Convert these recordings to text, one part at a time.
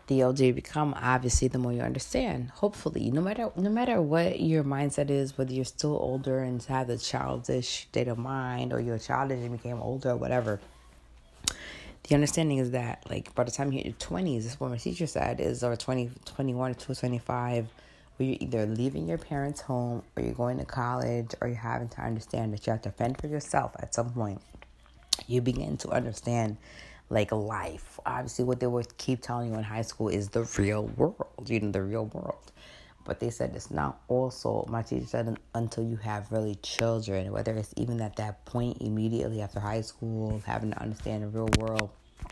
The older you become, obviously, the more you understand. Hopefully, no matter what your mindset is, whether you're still older and have the childish state of mind, or you're childish and became older, or whatever. The understanding is that, like, by the time you hit your 20s, this is what my teacher said, is over 20, 21 to 25, where you're either leaving your parents' home, or you're going to college, or you're having to understand that you have to fend for yourself at some point. You begin to understand, like, life. Obviously, what they would keep telling you in high school is the real world, the real world. But they said it's not also, my teacher said, until you have really children, whether it's even at that point immediately after high school, having to understand the real world.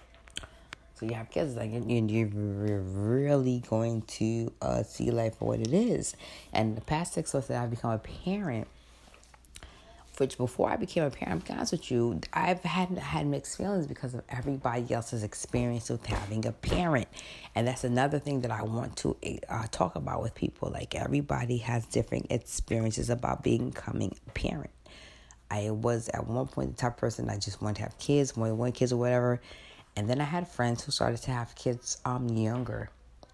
So you have kids, like, you're really going to see life for what it is. And the past 6 months that I've become a parent, which before I became a parent, I'm honest with you, I've had mixed feelings because of everybody else's experience with having a parent. And that's another thing that I want to talk about with people. Like, everybody has different experiences about becoming a parent. I was at one point the type of person I just wanted to have kids, more than one kids or whatever. And then I had friends who started to have kids younger.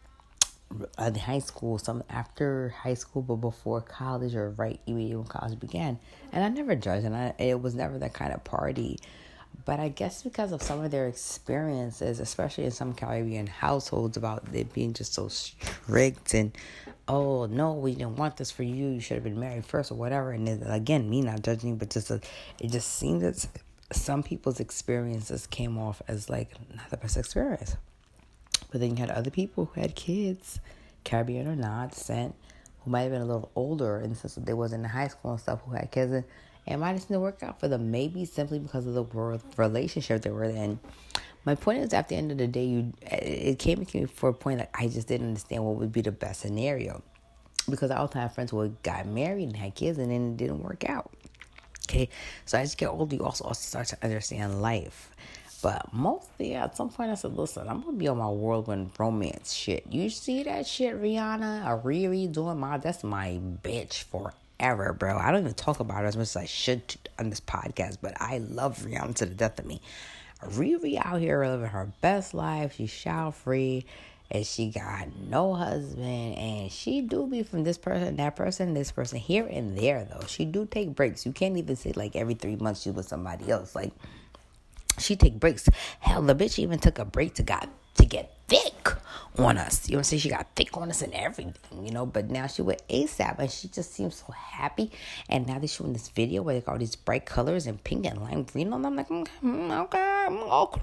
In high school, some after high school, but before college, or right immediately when college began. And I never judged, and it was never that kind of party. But I guess because of some of their experiences, especially in some Caribbean households, about it being just so strict and, oh, no, we didn't want this for you. You should have been married first or whatever. And then, again, me not judging, but it just seemed that some people's experiences came off as, like, not the best experience. But then you had other people who had kids, Caribbean or not, descent, who might have been a little older, and since they wasn't in high school and stuff, who had kids, and it might have didn't work out for them, maybe simply because of the relationship they were in. My point is, at the end of the day, it came to me for a point that I just didn't understand what would be the best scenario, because I also have friends who got married and had kids, and then it didn't work out. Okay, so as you get older, you also start to understand life. But mostly, at some point, I said, listen, I'm going to be on my whirlwind romance shit. You see that shit, Rihanna? Riri doing that's my bitch forever, bro. I don't even talk about her as much as I should on this podcast, but I love Rihanna to the death of me. Riri out here living her best life. She's child-free, and she got no husband, and she do be from this person, that person, this person, here and there, though. She do take breaks. You can't even say, like, every 3 months she's with somebody else. Like, she take breaks. Hell, the bitch even took a break to get thick on us. You know what I'm saying? She got thick on us and everything, But now she with ASAP, and she just seems so happy. And now they're showing this video where they got all these bright colors and pink and lime green on them. I'm like, okay.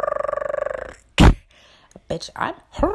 Bitch, I'm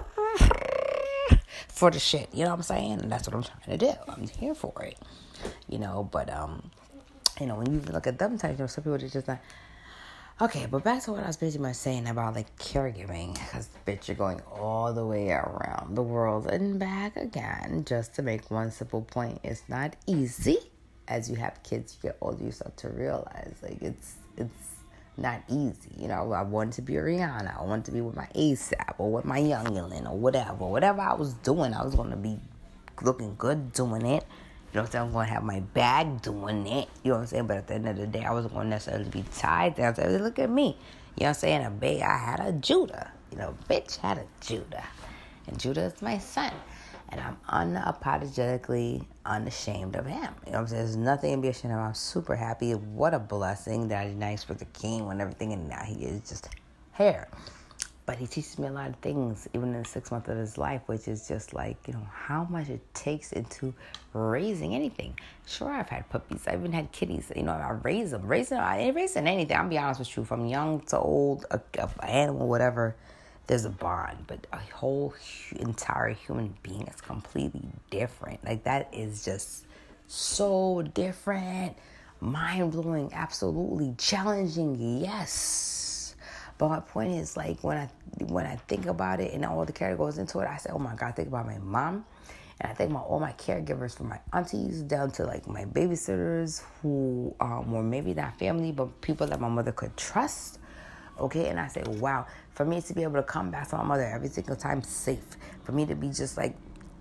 for the shit. You know what I'm saying? And that's what I'm trying to do. I'm here for it. But, when you look at them types, some people are just like, okay, but back to what I was basically saying about, like, caregiving. Because, bitch, you're going all the way around the world and back again just to make one simple point. It's not easy. As you have kids, you get older, you start to realize, like, it's not easy. I wanted to be Rihanna. I wanted to be with my ASAP or with my youngin' or whatever. Whatever I was doing, I was going to be looking good doing it. You know what I'm saying? I'm going to have my bag doing it. You know what I'm saying? But at the end of the day, I wasn't going to necessarily be tied down. So look at me. You know what I'm saying? I had a Judah. Bitch had a Judah. And Judah is my son. And I'm unapologetically unashamed of him. You know what I'm saying? There's nothing to be ashamed of. I'm super happy. What a blessing that I did not expect a king and everything. And now he is just here. But he teaches me a lot of things, even in the 6 months of his life, which is just like, how much it takes into raising anything. Sure, I've had puppies. I've even had kitties. I raise them. I ain't raising anything. I'll be honest with you. From young to old, an animal, whatever, there's a bond. But a whole entire human being is completely different. Like, that is just so different. Mind-blowing, absolutely challenging, yes. But my point is, like, when I think about it and all the care that goes into it, I say, oh my God, I think about my mom. And I think about all my caregivers, from my aunties down to, like, my babysitters who were maybe not family, but people that my mother could trust. Okay, and I say, wow, for me to be able to come back to my mother every single time safe, for me to be just, like,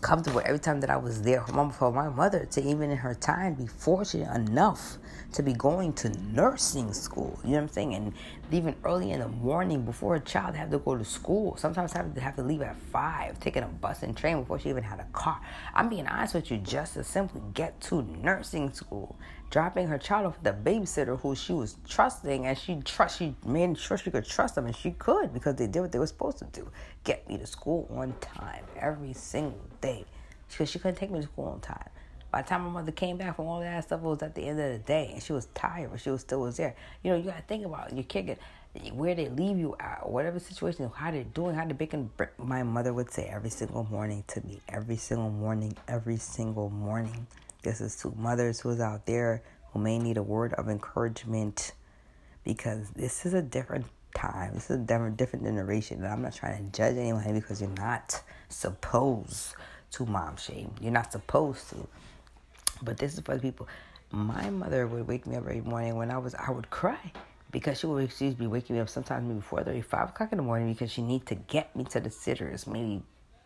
comfortable every time that I was there for my mother to, even in her time, be fortunate enough to be going to nursing school. You know what I'm saying? And even early in the morning before a child had to go to school. Sometimes have to leave at 5, taking a bus and train before she even had a car. I'm being honest with you, just to simply get to nursing school. Dropping her child off with the babysitter who she was trusting, and she made sure she could trust them, and she could, because they did what they were supposed to do. Get me to school on time every single day. Because she couldn't take me to school on time. By the time my mother came back from all that stuff, it was at the end of the day, and she was tired, but she still was there. You know, you got to think about your kid, where they leave you at, or whatever situation, how they're doing, how they're baking. My mother would say every single morning to me, every single morning. This is to mothers who's out there who may need a word of encouragement, because this is a different time. This is a different generation. And I'm not trying to judge anyone, because you're not supposed to mom shame. You're not supposed to. But this is for the people. My mother would wake me up every morning when I would cry, because she'd be waking me up sometimes maybe 4:30, 5 o'clock in the morning, because she need to get me to the sitters maybe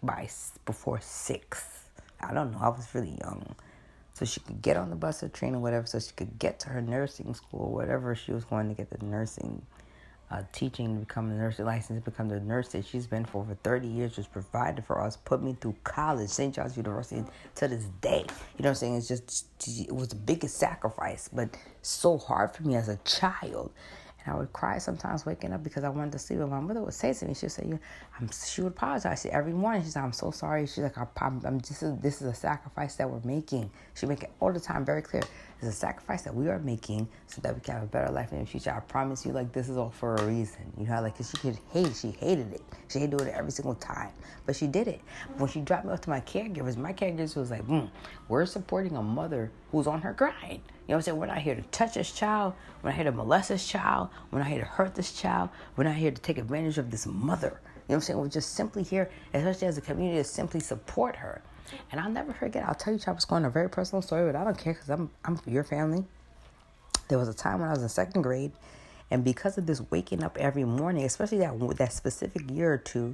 before 6. I don't know. I was really young. So she could get on the bus or train or whatever, so she could get to her nursing school or whatever she was going to get the nursing teaching to become a nursing license, to become the nurse that she's been for over 30 years, was provided for us, put me through college, St. John's University, to this day. You know what I'm saying? It was the biggest sacrifice, but so hard for me as a child. And I would cry sometimes waking up because I wanted to sleep. And my mother would say to me, she would say, she would apologize every morning. She said, I'm so sorry. She's like, this is a sacrifice that we're making. She make it all the time very clear. It's a sacrifice that we are making so that we can have a better life in the future. I promise you, like, this is all for a reason. You know, like, cause she hated it. She hated doing it every single time. But she did it. When she dropped me off to my caregivers was like, we're supporting a mother who's on her grind. You know what I'm saying? We're not here to touch this child. We're not here to molest this child. We're not here to hurt this child. We're not here to take advantage of this mother. You know what I'm saying? We're just simply here, especially as a community, to simply support her. And I'll never forget. I'll tell you, Chop, what's going on, a very personal story, but I don't care, because I'm your family. There was a time when I was in 2nd grade, and because of this waking up every morning, especially that specific year or two,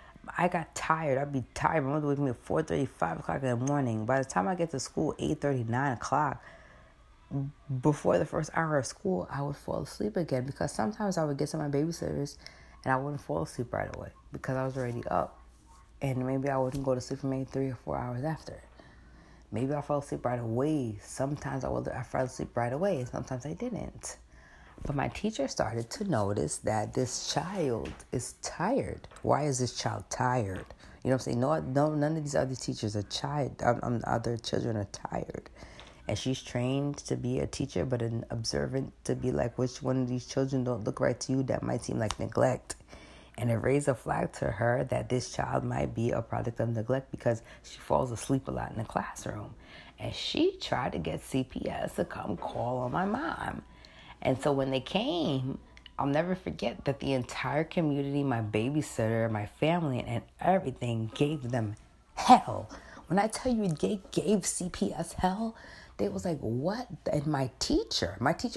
I got tired. I'd be tired. My mother would wake me at 4:30, 5 o'clock in the morning. By the time I get to school, 8:30, 9 o'clock, before the first hour of school, I would fall asleep again, because sometimes I would get to my babysitters and I wouldn't fall asleep right away because I was already up. And maybe I wouldn't go to sleep for maybe 3 or 4 hours after. Maybe I fell asleep right away. Sometimes I fell asleep right away, and sometimes I didn't. But my teacher started to notice that this child is tired. Why is this child tired? You know what I'm saying? No, none of these other teachers are tired. Other children are tired. And she's trained to be a teacher, but an observant to be like, which one of these children don't look right to you? That might seem like neglect. And it raised a flag to her that this child might be a product of neglect, because she falls asleep a lot in the classroom. And she tried to get CPS to come call on my mom. And so when they came, I'll never forget that the entire community, my babysitter, my family, and everything gave them hell. When I tell you they gave CPS hell, they was like, what? And my teacher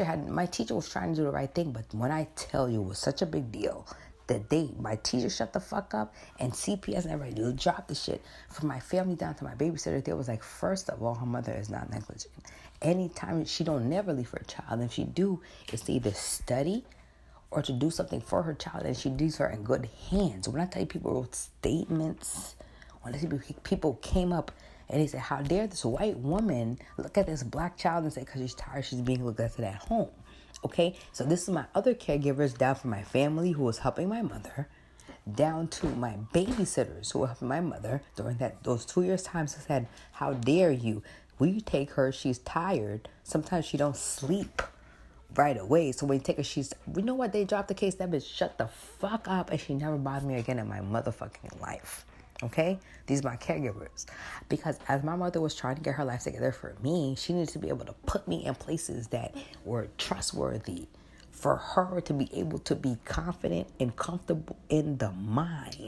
was trying to do the right thing, but when I tell you, it was such a big deal that my teacher shut the fuck up, and CPS and everybody dropped the shit. From my family down to my babysitter, they was like, first of all, her mother is not negligent. Anytime she don't never leave her child, and if she do, it's to either study or to do something for her child, and she does her in good hands. When I tell you, people wrote statements, when I see people came up and they said, how dare this white woman look at this black child and say, because she's tired, she's being looked after at home. Okay, so this is my other caregivers, down from my family who was helping my mother, down to my babysitters who were helping my mother during those 2 years times. I said, how dare you? We take her, she's tired. Sometimes she don't sleep right away. So when you take her, you know what? They dropped the case. That bitch shut the fuck up, and she never bothered me again in my motherfucking life. Okay? These are my caregivers. Because as my mother was trying to get her life together for me, she needed to be able to put me in places that were trustworthy, for her to be able to be confident and comfortable in the mind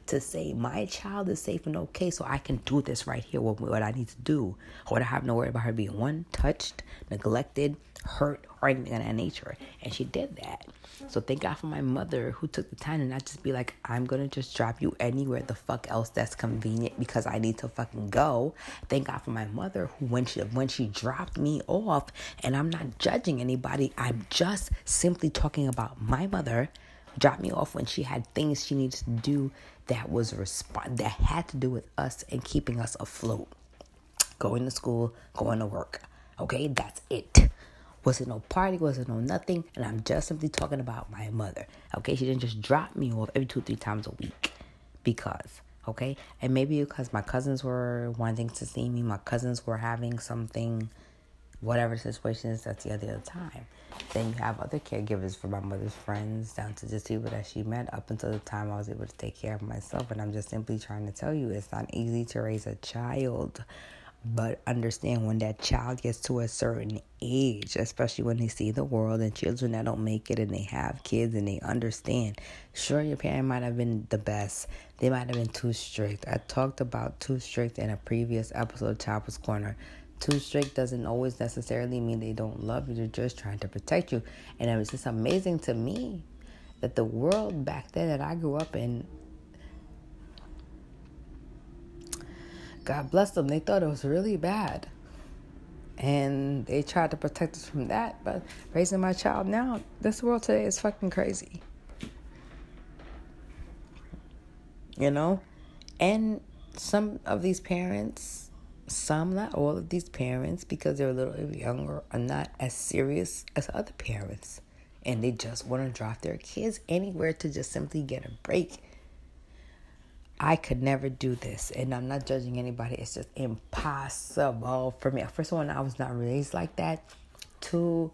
to say my child is safe and okay, so I can do this right here, what I need to do. I would have no worry about her being touched, neglected, hurt, or anything of that nature. And she did that. So thank God for my mother who took the time to not just be like, I'm going to just drop you anywhere the fuck else that's convenient because I need to fucking go. Thank God for my mother who, when she dropped me off, and I'm not judging anybody, I'm just simply talking about my mother, dropped me off when she had things she needed to do that was that had to do with us and keeping us afloat. Going to school, going to work. Okay, that's it. Wasn't no party, wasn't no nothing, and I'm just simply talking about my mother. Okay, she didn't just drop me off every 2-3 times a week because, okay, and maybe because my cousins were wanting to see me, my cousins were having something, whatever the situation is, that's the other time. Then you have other caregivers for my mother's friends, down to just people that she met up until the time I was able to take care of myself. And I'm just simply trying to tell you, it's not easy to raise a child. But understand, when that child gets to a certain age, especially when they see the world, and children that don't make it and they have kids and they understand, sure, your parent might have been the best. They might have been too strict. I talked about too strict in a previous episode of Chopper's Corner. Too strict doesn't always necessarily mean they don't love you. They're just trying to protect you. And it was just amazing to me that the world back then that I grew up in, God bless them, they thought it was really bad. And they tried to protect us from that. But raising my child now, this world today is fucking crazy. You know? And some of these parents, not all of these parents, because they're a little younger, are not as serious as other parents. And they just want to drop their kids anywhere to just simply get a break. I could never do this, and I'm not judging anybody. It's just impossible for me. First of all, I was not raised like that. 2,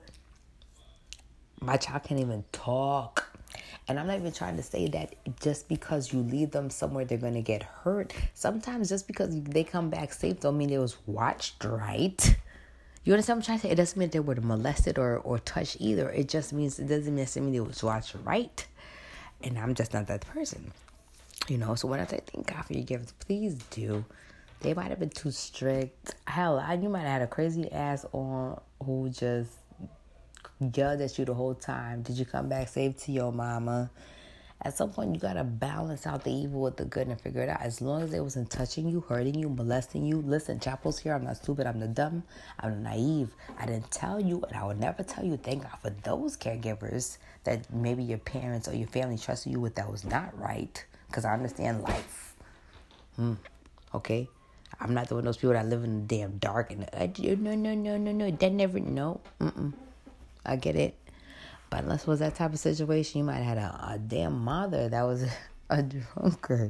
my child can't even talk. And I'm not even trying to say that just because you leave them somewhere, they're going to get hurt. Sometimes just because they come back safe don't mean it was watched right. You understand what I'm trying to say? It doesn't mean they were molested or touched either. It doesn't necessarily mean it was watched right. And I'm just not that person. You know, so when I say thank God for your gifts, please do. They might have been too strict. Hell, you might have had a crazy ass on who just yelled at you the whole time. Did you come back safe to your mama? At some point, you got to balance out the evil with the good and figure it out. As long as they wasn't touching you, hurting you, molesting you. Listen, Chapo's here. I'm not stupid. I'm the dumb. I'm naive. I didn't tell you, and I would never tell you. Thank God for those caregivers that maybe your parents or your family trusted you with that was not right. Because I understand life. Okay? I'm not one of those people that live in the damn dark. And no. That never, no. I get it. But unless it was that type of situation, you might have had a damn mother that was a drunkard.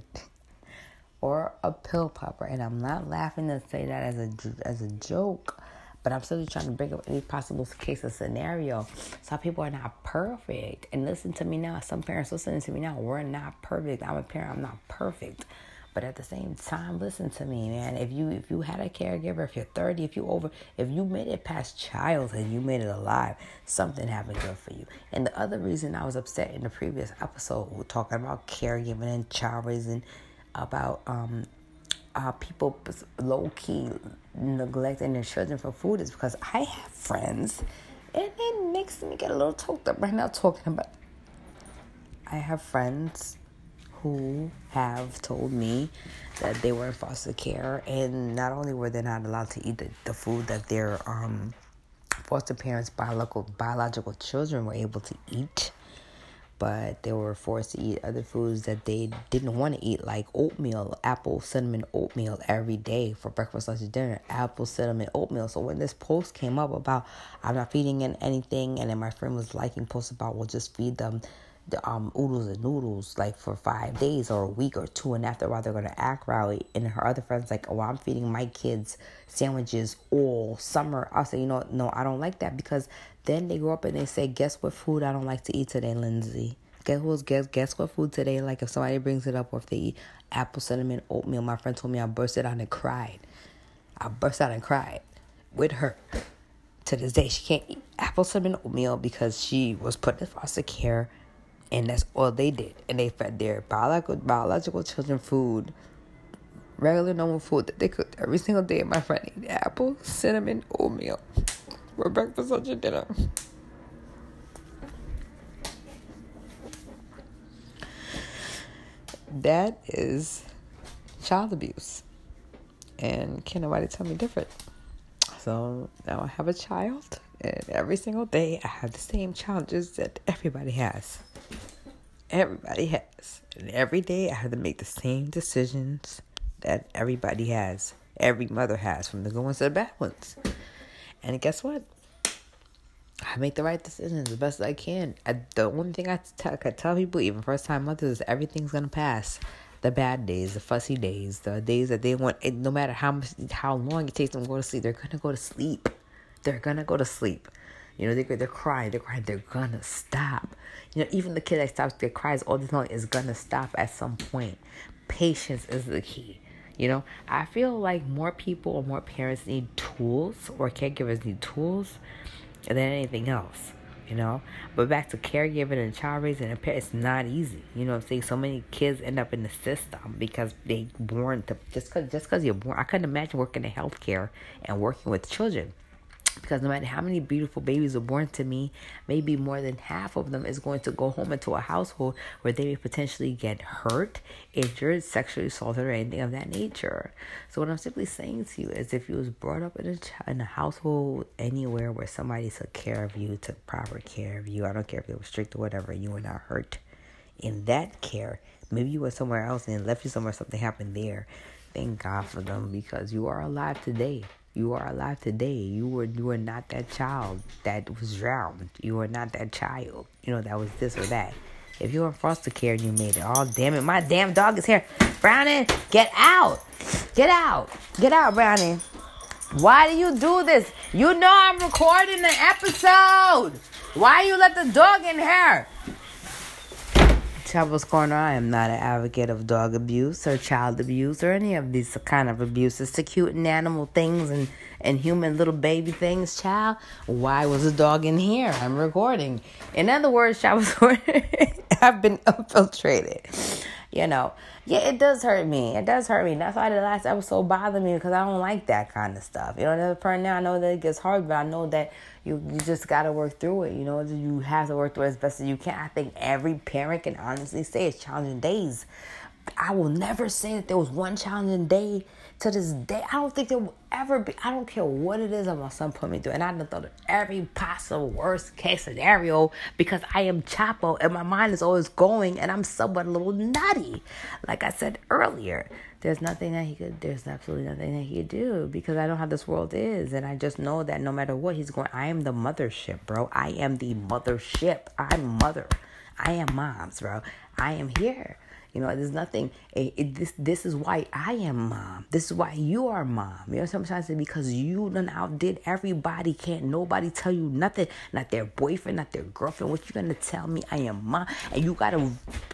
Or a pill popper. And I'm not laughing to say that as a joke. But I'm still trying to bring up any possible case or scenario. Some people are not perfect. And listen to me now. Some parents listening to me now, we're not perfect. I'm a parent. I'm not perfect. But at the same time, listen to me, man. If you had a caregiver, if you're 30, if you made it past childhood, you made it alive, something happened good for you. And the other reason I was upset in the previous episode, we're talking about caregiving and child raising, about people low-key neglecting their children for food, is because I have friends, and it makes me get a little choked up right now talking about. I have friends who have told me that they were in foster care, and not only were they not allowed to eat the food that their foster parents' biological children were able to eat, but they were forced to eat other foods that they didn't want to eat, like oatmeal, apple cinnamon oatmeal every day for breakfast, lunch, and dinner, apple cinnamon oatmeal. So when this post came up about I'm not feeding anything, and then my friend was liking posts about, we'll just feed them the oodles and noodles like for 5 days or a week or 2, and after a while they're going to act rowdy. And her other friends like, oh, I'm feeding my kids sandwiches all summer. I'll say, no, I don't like that, because then they grow up and they say, guess what food I don't like to eat today, Lindsay? Guess what food today? Like if somebody brings it up, or if they eat apple cinnamon oatmeal, my friend told me I burst out and cried with her. To this day, she can't eat apple cinnamon oatmeal because she was put in foster care. And that's all they did. And they fed their biological children food, regular normal food that they cooked every single day. My friend ate apple, cinnamon, oatmeal for breakfast, lunch, and dinner. That is child abuse. And can't nobody tell me different. So now I have a child, and every single day I have the same challenges that everybody has. Everybody has. And every day I have to make the same decisions that everybody has. Every mother has, from the good ones to the bad ones. And guess what? I make the right decisions the best I can. The only thing I tell people, even first-time mothers, is everything's going to pass. The bad days, the fussy days, the days that they want, no matter how long it takes them to go to sleep, they're going to go to sleep. They're going to go to sleep. You know, they're crying, they're going to stop. You know, even the kid that stops their cries all this long is going to stop at some point. Patience is the key. You know, I feel like more people or more parents need tools, or caregivers need tools than anything else. You know, but back to caregiving and child raising, it's not easy. You know what I'm saying? So many kids end up in the system because they born to just because you're born. I couldn't imagine working in healthcare and working with children, because no matter how many beautiful babies are born to me, maybe more than half of them is going to go home into a household where they may potentially get hurt, injured, sexually assaulted, or anything of that nature. So what I'm simply saying to you is, if you was brought up in a household anywhere where somebody took care of you, took proper care of you, I don't care if they were strict or whatever, you were not hurt in that care. Maybe you went somewhere else and left you somewhere, something happened there. Thank God for them, because you are alive today. You are alive today. You were not that child that was drowned. You were not that child, that was this or that. If you were in foster care and you made it, oh, damn it, my damn dog is here. Brownie, get out. Get out. Get out, Brownie. Why do you do this? You know I'm recording an episode. Why you let the dog in here? Chabos Corner, I am not an advocate of dog abuse or child abuse or any of these kind of abuses to cute and animal things and human little baby things. Child, why was the dog in here? I'm recording. In other words, Chabos Corner, I've been infiltrated. Yeah, it does hurt me. It does hurt me. That's why the last episode bothered me, because I don't like that kind of stuff. Right now I know that it gets hard, but I know that you just got to work through it. You have to work through it as best as you can. I think every parent can honestly say it's challenging days. I will never say that there was one challenging day to this day. I don't think there will ever be. I don't care what it is that my son put me through. And I done thought of every possible worst case scenario, because I am Chapo and my mind is always going, and I'm somewhat a little nutty. Like I said earlier, there's absolutely nothing that he could do, because I know how this world is. And I just know that no matter what he's going, I am the mothership, bro. I am the mothership. I'm mother. I am moms, bro. I am here. There's nothing. This is why I am mom. This is why you are mom. Sometimes it's because you done outdid everybody. Can't nobody tell you nothing. Not their boyfriend, not their girlfriend. What you gonna tell me? I am mom. And you gotta,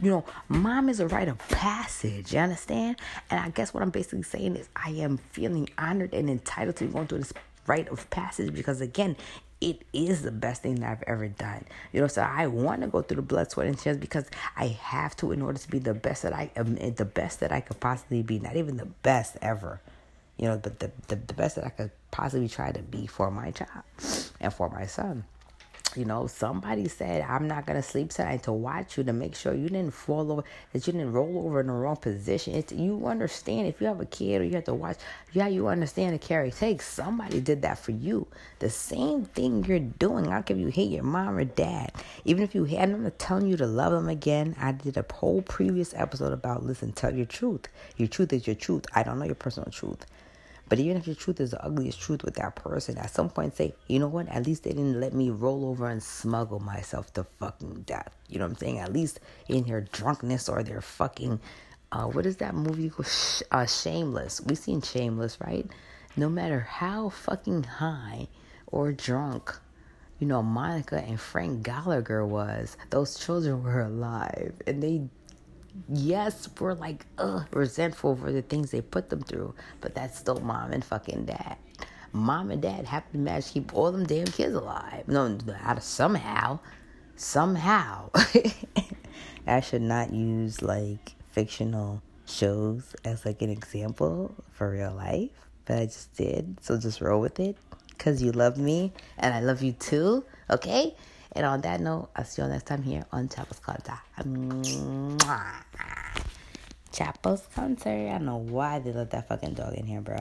mom is a rite of passage. You understand? And I guess what I'm basically saying is, I am feeling honored and entitled to be going through this rite of passage, because again, it is the best thing that I've ever done. So I want to go through the blood, sweat, and tears, because I have to, in order to be the best that I am, the best that I could possibly be. Not even the best ever, but the best that I could possibly try to be for my child and for my son. Somebody said, I'm not going to sleep tonight to watch you, to make sure you didn't fall over, that you didn't roll over in the wrong position. You understand, if you have a kid or you have to watch, you understand the care it takes. Somebody did that for you. The same thing you're doing. I don't care if you hate your mom or dad. Even if you hate, I'm not telling you to love them again. I did a whole previous episode about, listen, tell your truth. Your truth is your truth. I don't know your personal truth. But even if your truth is the ugliest truth with that person, at some point say, you know what? At least they didn't let me roll over and smuggle myself to fucking death. You know what I'm saying? At least in their drunkenness or their fucking, what is that movie called? Shameless. We've seen Shameless, right? No matter how fucking high or drunk, Monica and Frank Gallagher was, those children were alive. And they, yes, we're like, resentful for the things they put them through, but that's still mom and fucking dad. Mom and dad have to manage to keep all them damn kids alive. No, somehow. I should not use like fictional shows as like an example for real life, but I just did. So just roll with it because you love me and I love you too. Okay? And on that note, I'll see you next time here on Chapel's Conta. Chapel's Conta. I don't know why they let that fucking dog in here, bro.